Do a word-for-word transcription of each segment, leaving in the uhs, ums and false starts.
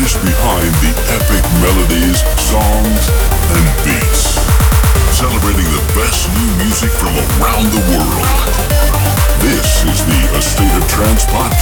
is behind the epic melodies, songs, and beats. Celebrating the best new music from around the world. This is the A State of Trance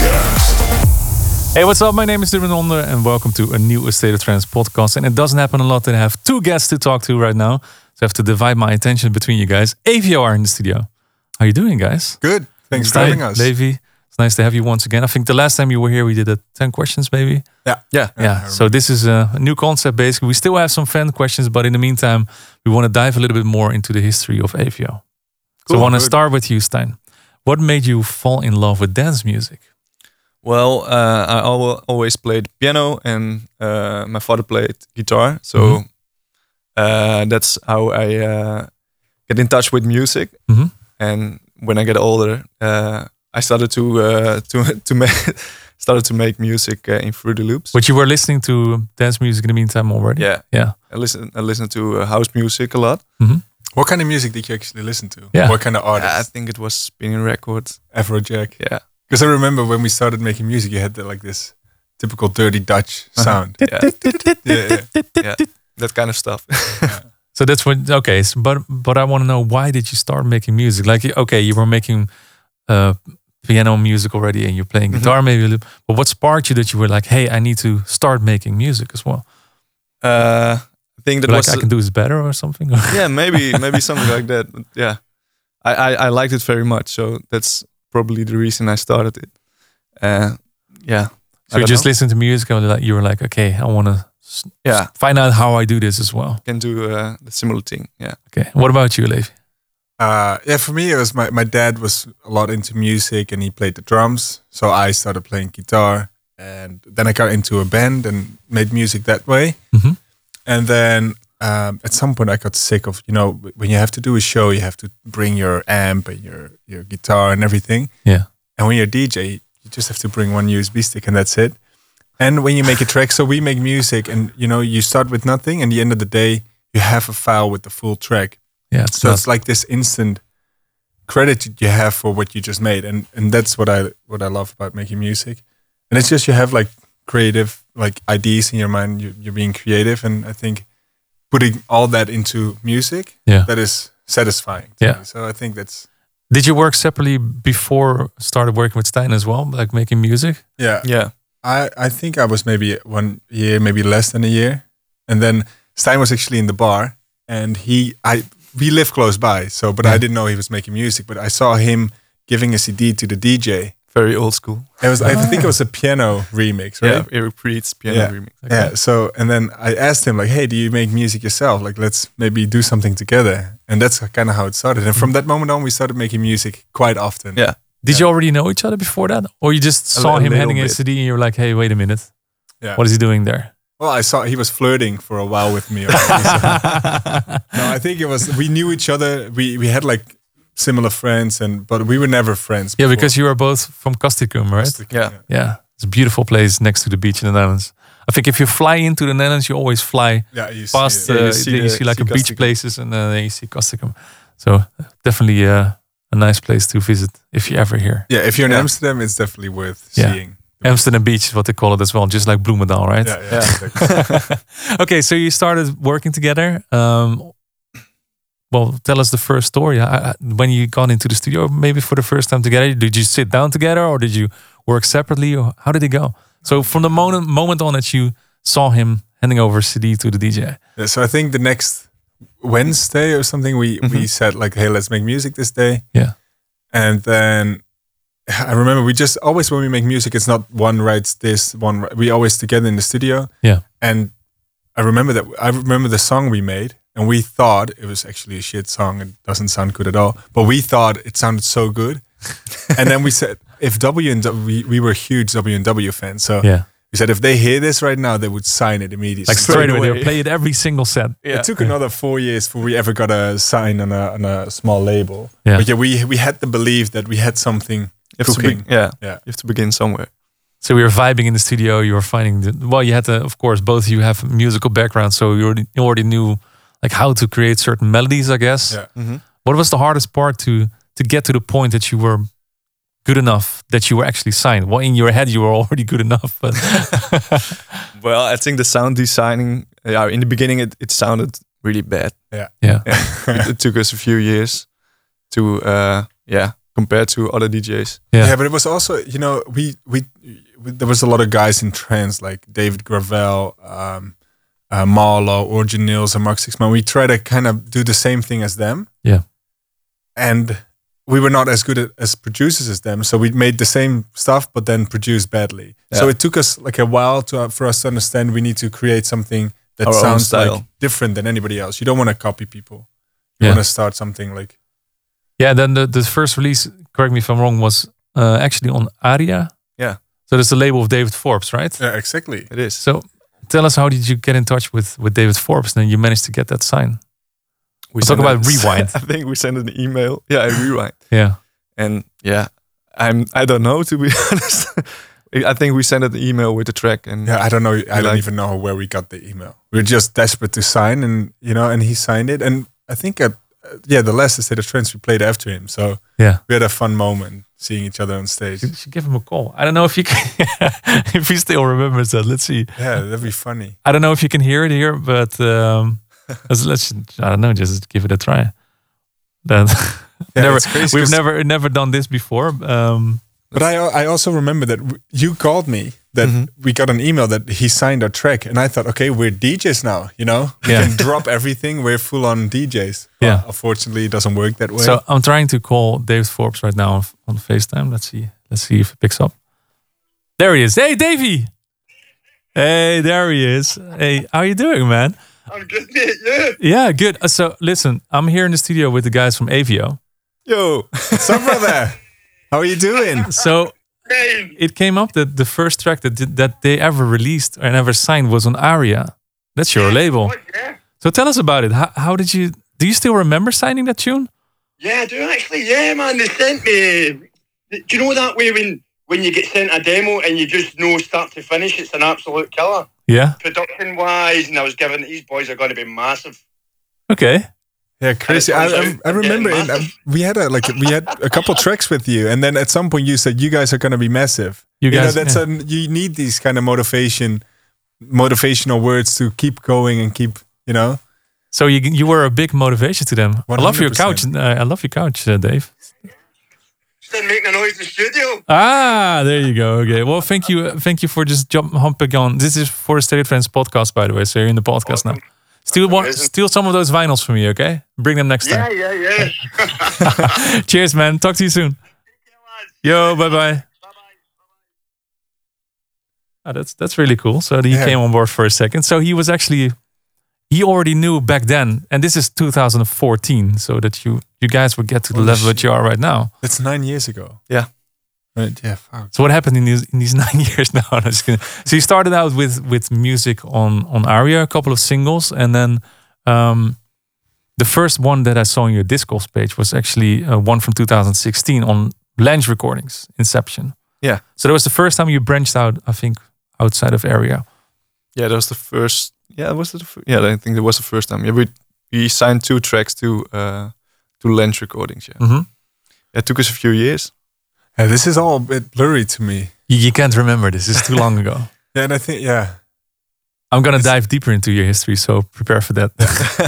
podcast. Hey, what's up? My name is Ruben Onder and welcome to a new A State of Trance podcast. And it doesn't happen a lot that I have two guests to talk to right now. So I have to divide my attention between you guys. Aviar in the studio. How you doing, guys? Good. Thanks for having us. Levi, it's nice to have you once again. I think the last time you were here, we did a ten questions, maybe. Yeah. Yeah. Yeah. So this is a, a new concept, basically. We still have some fan questions, but in the meantime, we want to dive a little bit more into the history of Aviar. Cool, so I want to start with you, Stijn. What made you fall in love with dance music? Well, uh, I al- always played piano and uh, my father played guitar. So Mm-hmm. uh, that's how I uh, get in touch with music. Mm-hmm. And when I get older, uh, I started to uh, to to make started to make music uh, in Fruity Loops. But you were listening to dance music in the meantime already? Yeah, Yeah. I listen I listen to uh, house music a lot. Mm-hmm. What kind of music did you actually listen to? Yeah. What kind of artists? Yeah, I think it was Spinning Records. Afrojack. Yeah, Because I remember when we started making music, you had the, like this typical dirty Dutch sound. yeah, Yeah, yeah. yeah, that kind of stuff. So that's what, okay. So, but but I want to know, why did you start making music? Like, okay, you were making uh, piano music already and you're playing guitar maybe a little. But what sparked you that you were like, hey, I need to start making music as well? Uh, I think that Like was I can do this better or something? yeah, maybe maybe something like that. But yeah, I, I I liked it very much, so that's probably the reason I started it. Uh, yeah. So you just listen to music and like, you were like, okay, I want to Yeah, find out how I do this as well. can do uh, the similar thing. Yeah. Okay. What about you, Levi? Uh, yeah, for me, it was my, my dad was a lot into music and he played the drums. So I started playing guitar and then I got into a band and made music that way. Mm-hmm. And then um, at some point I got sick of, you know, when you have to do a show, you have to bring your amp and your, your guitar and everything. Yeah. And when you're a D J, you just have to bring one U S B stick and that's it. And when you make a track, so we make music and, you know, you start with nothing and at the end of the day, you have a file with the full track. Yeah. It's So not, it's like this instant credit that you have for what you just made. And and that's what I what I love about making music. And it's just you have like creative like ideas in your mind. You, you're being creative. And I think putting all that into music, Yeah. that is satisfying to Yeah. me. So I think that's, did you work separately before started working with Stijn as well? Like making music? yeah. Yeah. I, I think I was maybe one year, maybe less than a year. And then Stijn was actually in the bar and he, I, we live close by. So, but Yeah. I didn't know he was making music, but I saw him giving a C D to the D J. Very old school. It was, I think it was a piano remix, right? Yeah, Eric Preet's piano Yeah. remix. Yeah. So, and then I asked him like, hey, do you make music yourself? Like, let's maybe do something together. And that's kind of how it started. And from that moment on, we started making music quite often. Yeah. Did you already know each other before that? Or you just saw li- him little handing a bit. C D and you were like, hey, wait a minute. Yeah. What is he doing there? Well, I saw he was flirting for a while with me. already, so. No, I think it was, we knew each other. We we had like similar friends, and but we were never friends. Yeah, before. because you are both from Castricum, right? Yeah. Yeah. It's a beautiful place next to the beach in the Netherlands. I think if you fly into the Netherlands, you always fly Yeah, you see past, it. uh, Yeah, you you see see, you the- see like see a beach Castricum. places and uh, then you see Castricum. So definitely uh, a nice place to visit if you're ever here. Yeah, if you're in Yeah. Amsterdam, it's definitely worth Yeah. seeing. Amsterdam Beach is what they call it as well, just like Bloemendaal, right? Yeah, yeah. Yeah. exactly. Okay, so you started working together. Um, well, tell us the first story. I, I, when you got into the studio, maybe for the first time together, did you sit down together or did you work separately? Or how did it go? So from the moment moment on that you saw him handing over a C D to the D J. Yeah, so I think the next Wednesday or something, we we said like, hey, let's make music this day. Yeah. And then I remember we just always, when we make music, it's not one writes this, one wri- we always together in the studio. Yeah. And I remember that I remember the song we made, and we thought it was actually a shit song. It doesn't sound good at all, but we thought it sounded so good. And then we said, if W and W, we, we were huge W and W fans, so Yeah. we said if they hear this right now, they would sign it immediately. Like straight away, away. they play it every single set. Yeah. It took another four years before we ever got a sign on a on a small label. Yeah. But yeah, we we had the belief that we had something You have to cooking. be- yeah. Yeah. You have to begin somewhere. So we were vibing in the studio. You were finding the, well, you had to, of course, both of you have musical backgrounds, so you already, you already knew like how to create certain melodies, I guess. Yeah. Mhm. What was the hardest part to to get to the point that you were good enough that you were actually signed? Well, in your head, you were already good enough. But Well, I think the sound designing, yeah, in the beginning it, it sounded really bad. Yeah. yeah, it, it took us a few years to, uh, yeah, compared to other D Js. yeah, Yeah, but it was also, you know, we, we we there was a lot of guys in trance like David Gravel, um, uh, Marlo, Origin Nils, and Mark Sixman. We try to kind of do the same thing as them, yeah, and we were not as good at, as producers as them. So we made the same stuff, but then produced badly. So Yeah. it took us like a while to uh, for us to understand we need to create something that Our own sounds style. like different than anybody else. You don't want to copy people. You Yeah. want to start something like yeah. Then the, the first release, correct me if I'm wrong, was uh, actually on Aria. Yeah, So that's the label of David Forbes, right? yeah, exactly. it is. So tell us, how did you get in touch with with David Forbes? And then you managed to get that sign. We Let's talk sent about a- Rewind. I think we sent an email. Yeah, a Rewind. Yeah, And yeah, I'm I don't know, to be honest. I think we sent an email with the track, and Yeah, I don't know. I don't like- even know where we got the email. We were just desperate to sign, and you know, and he signed it. And I think at uh, yeah, the last State of Trance we played after him, so yeah. we had a fun moment seeing each other on stage. You should give him a call. I don't know if you can, if he still remembers that. Let's see. Yeah, that'd be funny. I don't know if you can hear it here, but um, let's, let's I don't know, just give it a try. That Yeah, never, it's crazy we've 'cause- never never done this before. Um, But I I also remember that w- you called me that Mm-hmm. we got an email that he signed our track, and I thought, okay, we're D Js now. You know, we Yeah. can drop everything. We're full on D Js. Yeah. Well, unfortunately, it doesn't work that way. so I'm trying to call David Forbes right now on, on FaceTime. Let's see. Let's see if it picks up. There he is. Hey, Davey. Hey, there he is. Hey, how you doing, man? I'm good, mate. Yeah. Yeah, good. Uh, So listen, I'm here in the studio with the guys from Avio. yo, What's up, brother? How are you doing? So Hey. it came up that the first track that did, that they ever released and ever signed was on Aria. That's your label. Oh, yeah. So tell us about it. How, how did you? Do you still remember signing that tune? Yeah, I do actually. Yeah, man. They sent me. Do you know that way when when you get sent a demo and you just know start to finish, it's an absolute killer, Yeah. production wise. And I was given these boys are going to be massive. Okay. Yeah, crazy. I, I, I remember in, um, we had a like we had a couple tracks with you, and then at some point you said you guys are going to be massive. You You, guys- know, that's yeah. a, you need these kind of motivation, motivational words to keep going and keep, you know. So you you were a big motivation to them. I love your one hundred couch. percent. Uh, I love your couch, uh, Dave. Still making a noise in the studio. Ah, there you go. Okay. Well, thank you. Thank you for just jump humping on. This is for the State of Trance podcast, by the way. So you're in the podcast now. Steal one, amazing. steal some of those vinyls from me, okay? Bring them next Yeah, time. yeah, yeah. Cheers, man. Talk to you soon. Yo, bye bye. Oh, that's that's really cool. So he Yeah. came on board for a second. So he was actually he already knew back then, and this is two thousand fourteen. So that you you guys would get to the Holy level that shit. you are right now. That's nine years ago. Yeah. Right. Yeah. Fuck. So what happened in these in these nine years now? I'm just kidding. So you started out with with music on on Aria, a couple of singles, and then um, the first one that I saw on your Discogs page was actually uh, one from two thousand sixteen on Lange Recordings, Inception. Yeah. So that was the first time you branched out, I think, outside of Area. yeah, that was the first. Yeah, was it? The fir- yeah, I think that was the first time. Yeah, we we signed two tracks to uh to Lange Recordings. Yeah, Mm-hmm. it took us a few years. Yeah, this is all a bit blurry to me. You, you can't remember this. It's too long ago. Yeah, and I think yeah. I'm gonna dive deeper into your history, so prepare for that.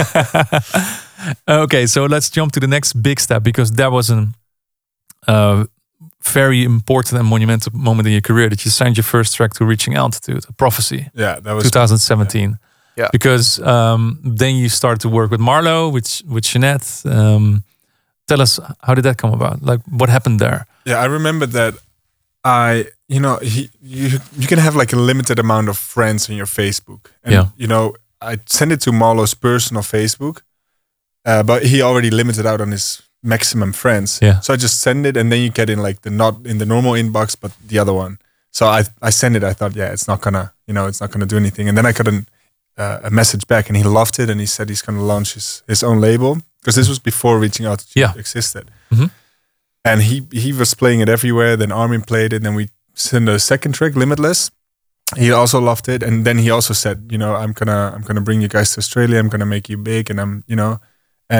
Okay, so let's jump to the next big step, because that was a uh, very important and monumental moment in your career that you signed your first track to Reaching Altitude, Prophecy, Yeah, that was twenty seventeen. Yeah. Because um, then you started to work with Marlo, with with Jeanette. Um, tell us, how did that come about? Like, what happened there? Yeah, I remember that. I, you know, he, you you can have like a limited amount of friends on your Facebook, and Yeah. you know, I sent it to Marlo's personal Facebook, uh, but he already limited out on his maximum friends. Yeah. So I just send it, and then you get in like the not in the normal inbox, but the other one. So I I sent it. I thought, yeah, it's not gonna, you know, it's not gonna do anything. And then I got an, uh, a message back, and he loved it, and he said he's gonna launch his his own label, because this was before Reaching Altitude Yeah. existed. Mhm. And he he was playing it everywhere. Then Armin played it. Then we sent a second track, Limitless. He also loved it, and then he also said, you know, I'm gonna I'm gonna bring you guys to Australia. I'm gonna make you big, and I'm, you know, and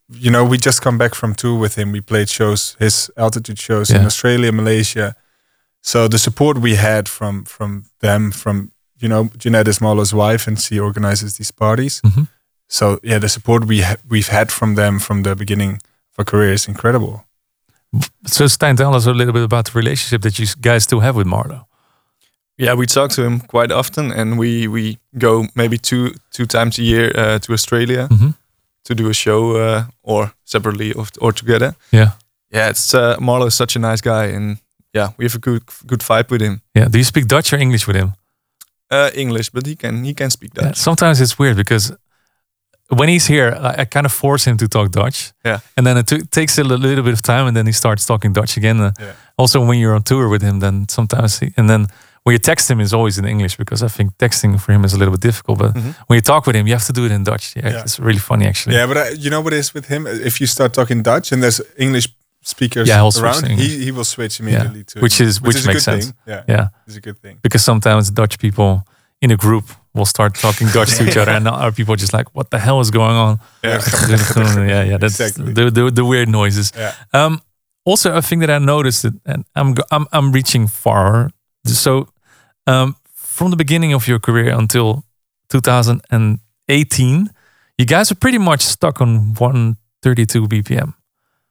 you know, we just come back from tour with him. We played shows, his altitude shows Yeah. in Australia, Malaysia. So the support we had from from them, from, you know, Jeanette is Marlo's wife, and she organizes these parties. Mhm. So yeah, the support we ha- we've had from them from the beginning of our career is incredible. So Stijn, tell us a little bit about the relationship that you guys still have with Marlo. Yeah, we talk to him quite often, and we we go maybe two two times a year uh, to Australia Mhm. to do a show, uh, or separately or, or together. Yeah. Yeah, it's uh, Marlo is such a nice guy, and yeah, we have a good good vibe with him. Yeah. Do you speak Dutch or English with him? Uh, English, but he can he can speak Yeah, Dutch. sometimes it's weird because when he's here, I, I kind of force him to talk Dutch. Yeah. And then it t- takes a li- little bit of time, and then he starts talking Dutch again. Uh, Yeah. Also, when you're on tour with him, then sometimes, he, and then when you text him, it's always in English because I think texting for him is a little bit difficult. But Mhm. when you talk with him, you have to do it in Dutch. Yeah, Yeah. it's really funny actually. Yeah, but I, you know what it is with him? If you start talking Dutch and there's English speakers Yeah, he'll switch around, to English. he, he will switch immediately to Which English, is- which is makes a good sense. thing. Yeah, Yeah. it's a good thing. Because sometimes Dutch people in a group will start talking Dutch to each other, and other people are just like, "What the hell is going on?" Yeah, yeah, yeah. That's Exactly. the, the the weird noises. Yeah. Um, also, a thing that I noticed, that, and I'm go- I'm I'm reaching far. So, um, from the beginning of your career until two thousand eighteen, you guys are pretty much stuck on one thirty-two B P M.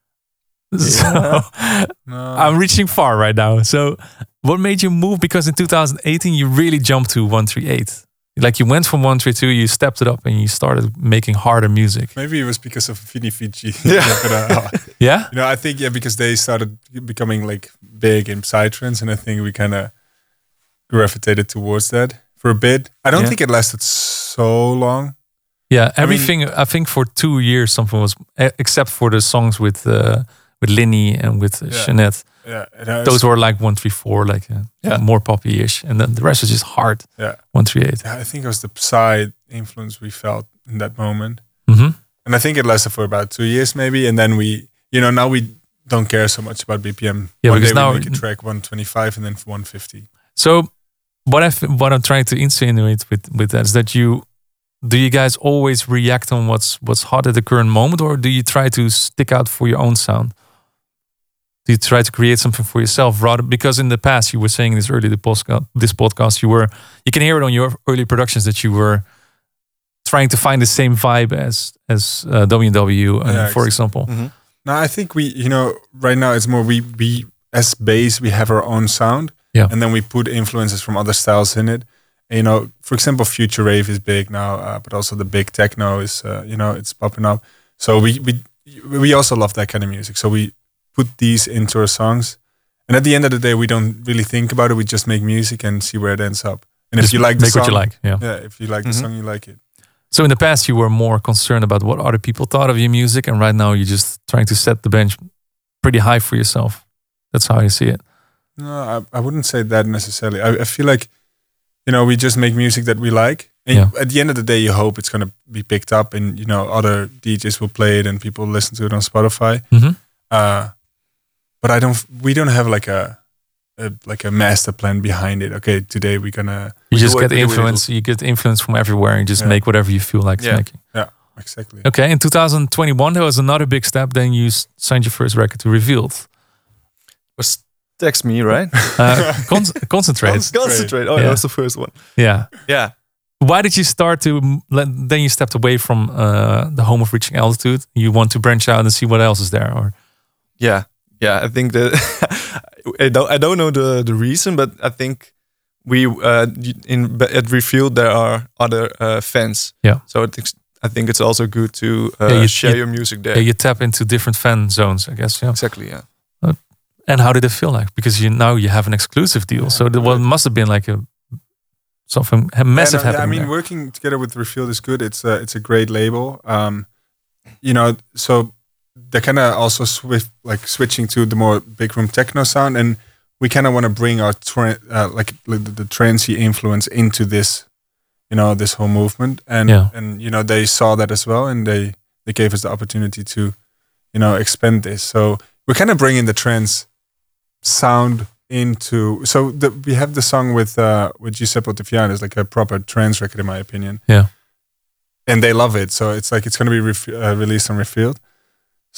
So No. I'm reaching far right now. So, what made you move? Because in two thousand eighteen, you really jumped to one thirty-eight. Like you went from one thirty-two, you stepped it up, and you started making harder music. Maybe it was because of Vini Vici. Yeah. But, uh, Yeah. you know, I think yeah, because they started becoming like big in psytrance, and I think we kind of gravitated towards that for a bit. I don't Yeah. think it lasted so long. Yeah, everything. I, think for two years something was, e- except for the songs with uh, with Linny and with uh, Yeah. Jeanette. Yeah, and I was- Those were like one three four, like uh, Yeah. more poppy-ish, and then the rest was just hard. yeah. One three eight. Yeah, I think it was the Psy influence we felt in that moment, Mm-hmm. and I think it lasted for about two years maybe, and then we, you know, now we don't care so much about B P M. Yeah, One because day now- we make a track one twenty-five and then one fifty. So, what I th- what I'm trying to insinuate with with that is that you do you guys always react on what's what's hot at the current moment, or do you try to stick out for your own sound? Do you try to create something for yourself rather? Because in the past, you were saying this early the podcast, this podcast, you were you can hear it on your early productions that you were trying to find the same vibe as as uh, W W, uh, Yeah, for exactly. example. Mhm. No, I think we, you know, right now it's more we we as bass we have our own sound, Yeah. and then we put influences from other styles in it. And, you know, for example, future rave is big now, uh, but also the big techno is, uh, you know, it's popping up. So we we we also love that kind of music. So we put these into our songs, and at the end of the day, we don't really think about it. We just make music and see where it ends up. And if Just you like the make song, what you like. Yeah. yeah, if you like the Mhm. song, you like it. So in the past, you were more concerned about what other people thought of your music, and right now you're just trying to set the bench pretty high for yourself. That's how you see it. No, I, I wouldn't say that necessarily. I, I feel like, you know, we just make music that we like. And Yeah. at the end of the day, you hope it's going to be picked up, and, you know, other D Js will play it and people listen to it on Spotify. Mm-hmm. Uh, but I don't, we don't have like a, a, like a master plan behind it. Okay, today we're going to, You just do get it- we do it influence. You get influence from everywhere, and you just Yeah. make whatever you feel like Yeah. making. exactly. Okay. In two thousand twenty-one, there was another big step. Then you s- signed your first record to Revealed. Was Text Me, right? Uh, con- concentrate. Con- Concentrate. Oh, Yeah. that was the first one. Yeah. Yeah. Why did you start to? m- let- Then you stepped away from uh, the home of reaching altitude. You want to branch out and see what else is there, or Yeah, yeah. I think that I don't. I don't know the the reason, but I think we uh, in at Revealed there are other uh, fans. Yeah. So I think I think it's also good to uh, Yeah, you- share you- your music there. yeah, you tap into different fan zones, I guess. Yeah. Exactly. Yeah. And how did it feel like? Because you now you have an exclusive deal, Yeah, so there well, must have been like a something a massive Yeah, no, yeah, I happening. mean, there. working together with Revealed is good. It's a, it's a great label. Um, you know, so they're kind of also swift, like switching to the more big room techno sound, and we kind of want to bring our tra- uh, like the, the trancey influence into this, you know, this whole movement. And Yeah. and you know, they saw that as well, and they they gave us the opportunity to, you know, expand this. So we're kind of bringing the trance sound into. So the, we have the song with uh, with Giuseppe Ottaviano. It's like a proper trance record, in my opinion. Yeah. And they love it. So it's like it's going to be ref- uh, released on Revealed.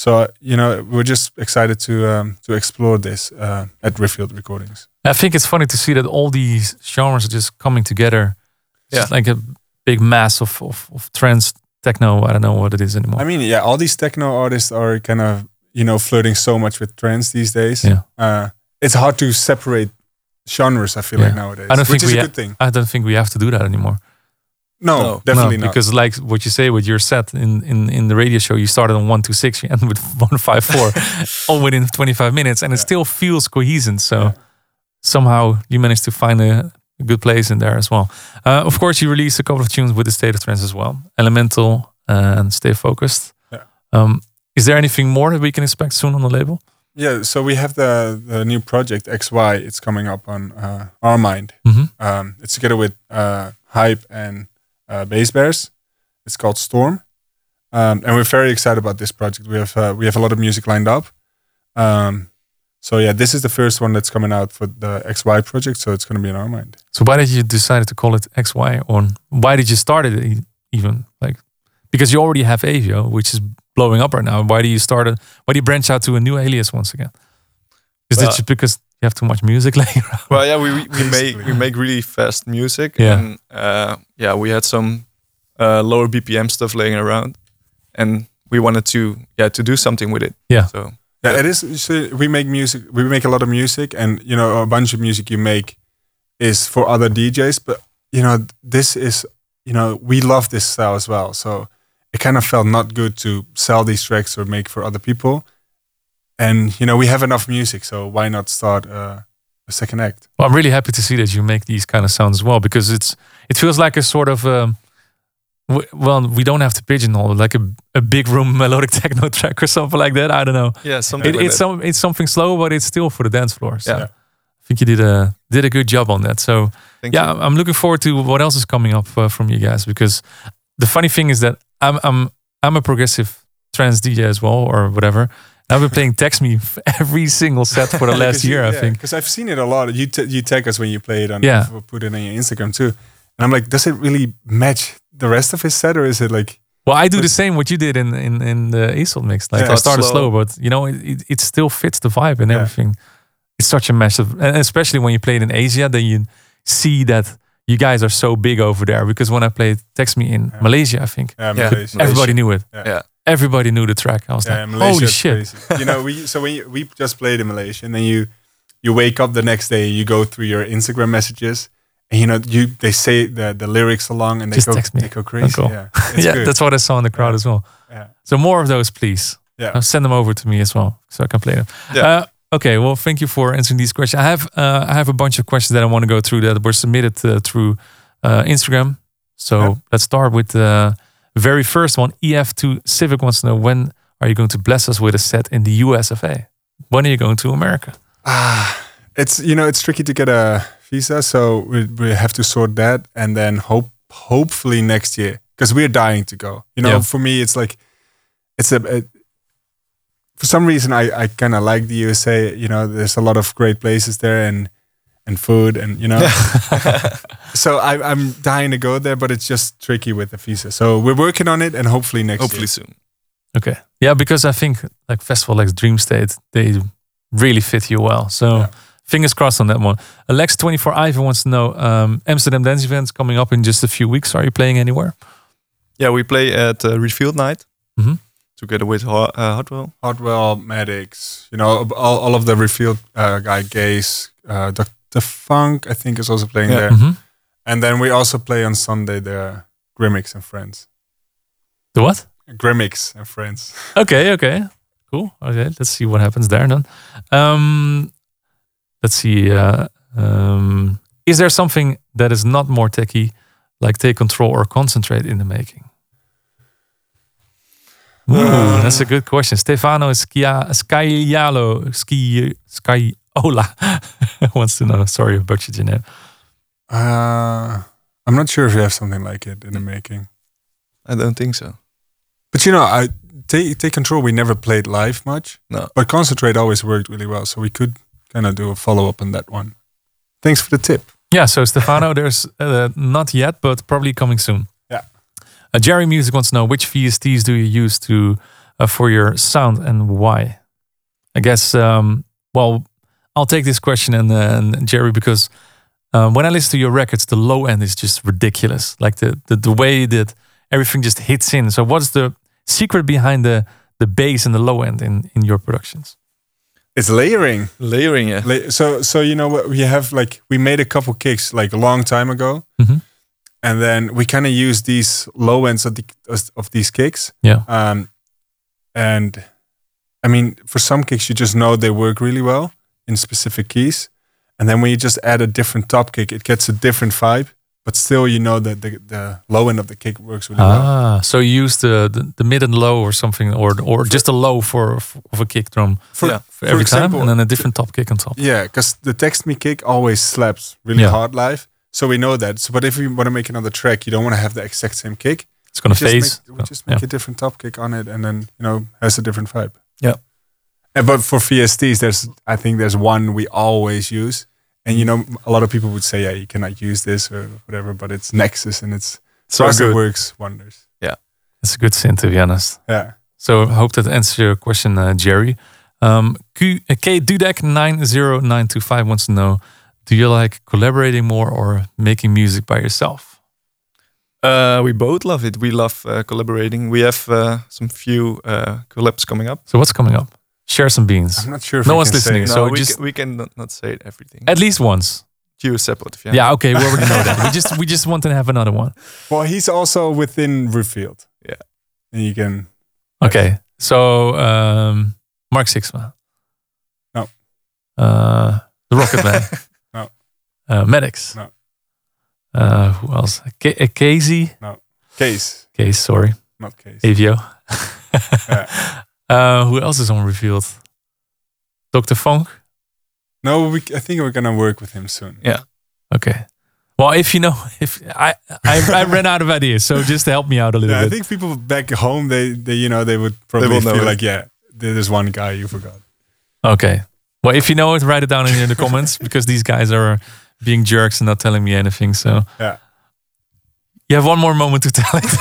So uh, you know, we're just excited to um, to explore this uh, at Rifffield Recordings. I think it's funny to see that all these genres are just coming together. It's Yeah. just like a big mass of, of, of trance, techno. I don't know what it is anymore. I mean, yeah, all these techno artists are kind of you know flirting so much with trance these days. Yeah. Uh, it's hard to separate genres. I feel Yeah. like nowadays, I don't which think is we a ha- good thing. I don't think we have to do that anymore. No, No. definitely No, not. because like what you say with your set in, in, in the radio show, you started on one two six, you end with one five four, all within twenty-five minutes, and it Yeah. still feels cohesive. So Yeah. somehow you managed to find a, a good place in there as well. Uh, of course, you released a couple of tunes with the State of Trance as well, Elemental and Stay Focused. Yeah. Um, is there anything more that we can expect soon on the label? Yeah, so we have the the new project X Y. It's coming up on uh, Our Mind. Mhm. Um, it's together with uh, Hype and uh, Bass Bears. It's called Storm, um, and we're very excited about this project. We have uh, we have a lot of music lined up. Um, so yeah, this is the first one that's coming out for the X Y project. So it's going to be in Our Mind. So why did you decide to call it X Y, or why did you start it e- even like? Because you already have Avio, which is blowing up right now. Why do you start it? Why do you branch out to a new alias once again? Is Well- it just because you have too much music laying around? Well, yeah, we we we make Basically. we make really fast music, Yeah. and uh, yeah, we had some uh, lower B P M stuff laying around, and we wanted to yeah to do something with it. Yeah. So Yeah, it is. So we make music. We make a lot of music, and you know, a bunch of music you make is for other D Js. But you know, this is you know, we love this style as well. So it kind of felt not good to sell these tracks or make for other people. And you know, we have enough music, so why not start uh, a second act? Well, I'm really happy to see that you make these kind of sounds as well, because it's it feels like a sort of um, w- well, we don't have to pigeonhole it, like a a big room melodic techno track or something like that. I don't know. yeah, something It, like it's that. some it's something slow, but it's still for the dance floor. So Yeah. I think you did a did a good job on that. So Thank yeah, you. I'm- I'm looking forward to what else is coming up uh, from you guys, because the funny thing is that I'm I'm I'm a progressive trance D J as well, or whatever. I've been playing Text Me f- every single set for the last year, I think. Because I've seen it a lot. You t- you tag us when you play it on. Yeah. Put it on your Instagram too. And I'm like, does it really match the rest of his set, or is it like? Well, I do the same what you did in in, in the Aesop mix. Like Yeah. I started Slow. slow, but you know, it, it, it still fits the vibe and Yeah. everything. It's such a massive, and especially when you play it in Asia, then you see that you guys are so big over there. Because when I played Text Me in Malaysia, I think Yeah, Yeah. Malaysia. everybody knew it. Yeah. Yeah. Everybody knew the track. I was Yeah, like, Malaysia holy is shit! crazy. You know, we so when you, we just played in Malaysia, and then you you wake up the next day, you go through your Instagram messages, and you know you they say the the lyrics along, and they Just go text me. they go crazy. Cool. Yeah, it's Yeah, good. that's what I saw in the crowd Yeah. as well. Yeah. So more of those, please. Yeah. Uh, send them over to me as well, so I can play them. Yeah. Uh, okay. Well, thank you for answering these questions. I have uh, I have a bunch of questions that I want to go through that were submitted uh, through uh, Instagram. So Yeah. let's start with the very first one. E F two Civic wants to know, when are you going to bless us with a set in the U S of A? When are you going to America? Ah, it's you know it's tricky to get a visa, so we we have to sort that, and then hope hopefully next year, because we're dying to go. You know, Yeah. for me, it's like it's a. a for some reason, I I kind of like the U S A. You know, there's a lot of great places there, and and food, and you know. So I, I'm dying to go there, but it's just tricky with the visa. So we're working on it, and hopefully next Hopefully year. soon. Okay. Yeah, because I think like festival like Dream State, they really fit you well. So Yeah. fingers crossed on that one. Alex twenty-four Ivan wants to know, um, Amsterdam Dance Event's coming up in just a few weeks. Are you playing anywhere? Yeah, we play at uh, Refield Night Mhm. together with Ho- uh, Hotwell. Hotwell, Maddox, you know, all, all of the Refield uh, guy, Gaze, uh, Doctor Funk, I think is also playing Yeah. there. Mhm. And then we also play on Sunday there, Grimmix and Friends. The what? Grimmix and Friends. Okay, okay. Cool. Okay, let's see what happens there then. Um, let's see. Uh, um, is there something that is not more techy, like take control or concentrate in the making? Ooh, that's a good question. Stefano Skia, Skyalo Ski Skyola wants to know. Sorry, I butchered your name. Uh, I'm not sure if you have something like it in the making. I don't think so. But you know, I take take control. We never played live much, No. but concentrate always worked really well. So we could kind of do a follow up on that one. Thanks for the tip. Yeah, so Stefano, there's uh, not yet, but probably coming soon. Yeah. Uh, Jerry Music wants to know, which V S Ts do you use to uh, for your sound, and why? I guess. Um, well, I'll take this question and, uh, and Jerry, because uh, when I listen to your records, the low end is just ridiculous. Like the, the the way that everything just hits in. So what's the secret behind the the bass and the low end in in your productions? It's layering. Layering, yeah. La- So so you know what we have, like we made a couple kicks like a long time ago, Mhm. and then we kind of use these low ends of the of these kicks. Yeah. Um, and I mean, for some kicks you just know they work really well in specific keys, and then when you just add a different top kick, it gets a different vibe. But still, you know that the, the low end of the kick works really well. Ah, so you use the, the the mid and low or something, or or just a low for of a kick drum For, Yeah. for every example, time, and then a different top kick on top. Yeah, because the Text Me kick always slaps really Yeah. hard live. So we know that. So, but if we want to make another track, you don't want to have the exact same kick. It's gonna We just phase. make, we just make yeah. a different top kick on it, and then you know has a different vibe. Yeah. And but for V S Ts, there's I think there's one we always use, and you know a lot of people would say, yeah, you cannot use this or whatever, but it's Nexus, and it's So for us it good. works wonders. It's a good synth, to be honest. Yeah. So I hope that answers your question, uh, Jerry. Um, Q, uh, K Dudek nine zero nine two five wants to know: do you like collaborating more or making music by yourself? Uh, we both love it. We love uh, collaborating. We have uh, some few uh, collabs coming up. So what's coming up? Share some beans. I'm not sure if No we one's can say listening, it. so we, just- ca- we can not, not say everything. At least once. You separate, yeah. Yeah. Okay. We already know that. We just we just want to have another one. Well, he's also within Revealed. Yeah. And you can. Okay. So um, Mark Sixma. No. Uh, the Rocket Man. No. Uh, Maddox. No. Uh, who else? K- uh, Casey. Case, Case. Sorry. not Case. Avio. Yeah. uh, who else is on Revealed? Doctor Funk. No, we, I think we're gonna work with him soon. Okay. Well, if you know, if I I, I ran out of ideas, so just help me out a little Yeah, I bit. think people back home, they, they you know, they would probably will know feel it. like, yeah, there's one guy you forgot. Okay. Well, if you know it, write it down in the comments because these guys are being jerks and not telling me anything. So Yeah. you have one more moment to tell it.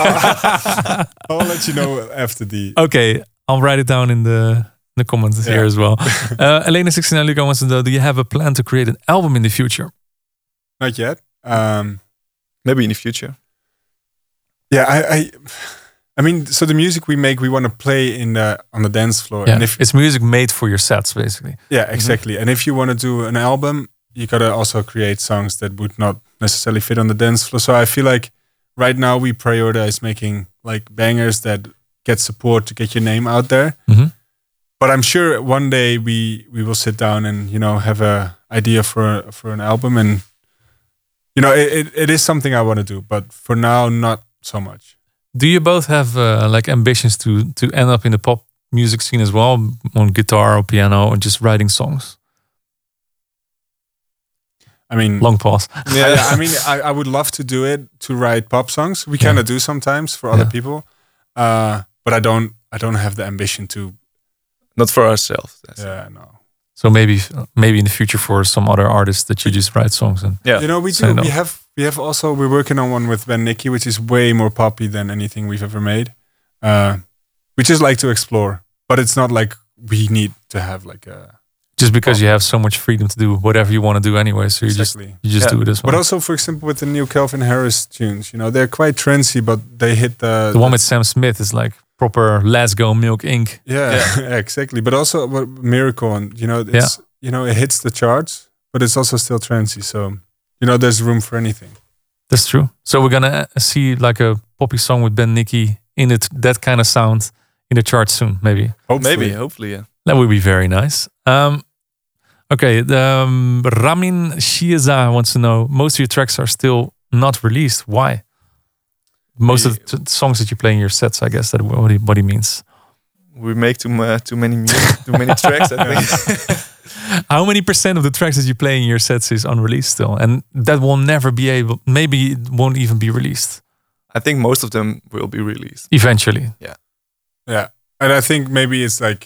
I'll let you know after the. Okay, I'll write it down in the in the comments Yeah. here as well. Uh, Elena sixty-nine Luca wants to know: do you have a plan to create an album in the future? Not yet. Um, Maybe in the future. yeah, I, I, I mean, so the music we make, we want to play in the on the dance floor. Yeah, And if it's music made for your sets, basically. yeah, exactly. And if you want to do an album, you gotta also create songs that would not necessarily fit on the dance floor. So I feel like right now we prioritize making like bangers that get support to get your name out there. Mhm. But I'm sure one day we we will sit down and you know have a idea for for an album, and you know it, it, it is something I want to do. But for now, not so much. Do you both have uh, like ambitions to to end up in the pop music scene as well, on guitar or piano, or just writing songs? I mean, Long pause. yeah, yeah, I mean, I, I would love to do it to write pop songs. We kind of do sometimes for other Yeah. people, uh, but I don't. I don't have the ambition to. Not for ourselves. That's Yeah, no. So maybe maybe in the future for some other artists that you just write songs and Yeah. You know, we So do. no. We have. We have also. We're working on one with Ben Nicky, which is way more poppy than anything we've ever made. Uh, we just like to explore, but it's not like we need to have like a. just because you have so much freedom to do whatever you want to do anyway, so you just Exactly. you just Yeah. do it as well. But also, for example, with the new Calvin Harris tunes, you know, they're quite trendy, but they hit the the one with Sam Smith is like proper Let's Go Milk Inc. yeah, Yeah. exactly. But also what Miracle, and you know, it's you know, it hits the charts, but it's also still trendy. So you know, there's room for anything. That's true. So we're gonna see like a poppy song with Ben Nicky in it, that kind of sound in the charts soon, maybe. Hopefully. Maybe, hopefully, yeah. That would be very nice. Um, okay, the, um, Ramin Shiaza wants to know: most of your tracks are still not released. Why? Most of the t- songs that you play in your sets, I guess that what he, what he means. We make too, mu- too many music, too many tracks, I think. How many percent of the tracks that you play in your sets is unreleased still, and that will never be able? Maybe it won't even be released I think most of them will be released. eventually. Yeah, and I think maybe it's like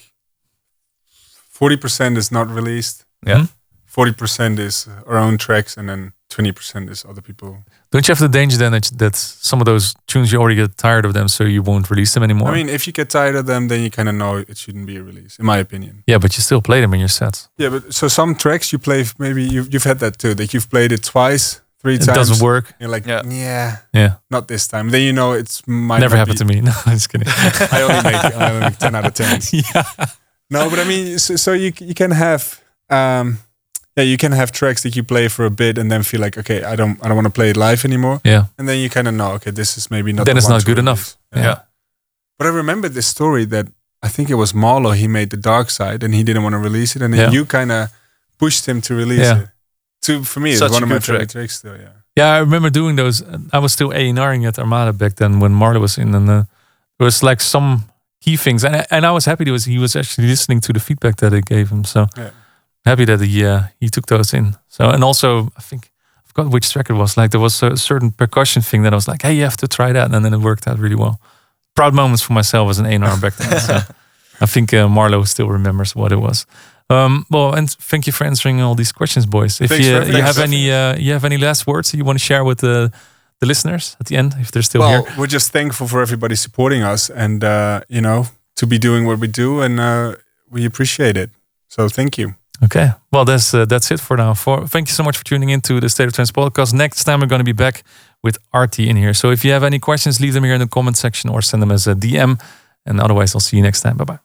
forty percent is not released. Yeah. Mhm. forty percent is our own tracks, and then twenty percent is other people. Don't you have the danger then that, that some of those tunes you already get tired of them, so you won't release them anymore? I mean, if you get tired of them, then you kind of know it shouldn't be a release, in my opinion. Yeah, but you still play them in your sets. Yeah, but so some tracks you play, maybe you've, you've had that too, that you've played it twice, three It times. doesn't work. You're like, Yeah. yeah, Yeah, not this time. Then you know it's might never not happened be- to me. No, I'm just kidding. I only make I only make ten out of ten. Yeah, No, but I mean, so, so you you can have, um, yeah, you can have tracks that you play for a bit and then feel like, okay, I don't I don't want to play it live anymore. yeah. And then you kind of know, okay, this is maybe not. Then the it's one not to good release. enough. Yeah. Yeah. But I remember this story that I think it was Marlo. He made the Dark Side and he didn't want to release it, and then Yeah. you kind of pushed him to release Yeah. it. To for me, it's Such one a of my good favorite track. tracks still. Yeah. Yeah, I remember doing those. I was still A and R-ing at Armada back then when Marlo was in, and uh, there was like some key things, and I, and I was happy that was he was actually listening to the feedback that I gave him. So Yeah. happy that he uh, he took those in. So and also I think I forgot which track it was. Like there was a certain percussion thing that I was like, hey, you have to try that, and then it worked out really well. Proud moments for myself as an A and R back then. So I think uh, Marlo still remembers what it was. Um, well, and thank you for answering all these questions, boys. If Thanks you, for- you thanks have for- any, uh, you have any last words that you want to share with the the listeners at the end, if they're still Well, here? we're just thankful for everybody supporting us, and uh, you know, to be doing what we do, and uh, we appreciate it. So thank you. Okay, well, that's uh, that's it for now. For thank you so much for tuning into the State of Trance podcast. Next time we're going to be back with Artie in here. So if you have any questions, leave them here in the comment section or send them as a D M. And otherwise, I'll see you next time. Bye bye.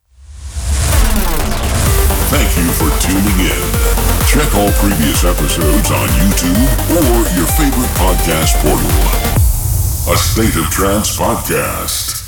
Thank you for tuning in. Check all previous episodes on YouTube or your favorite podcast portal. A State of Trance podcast.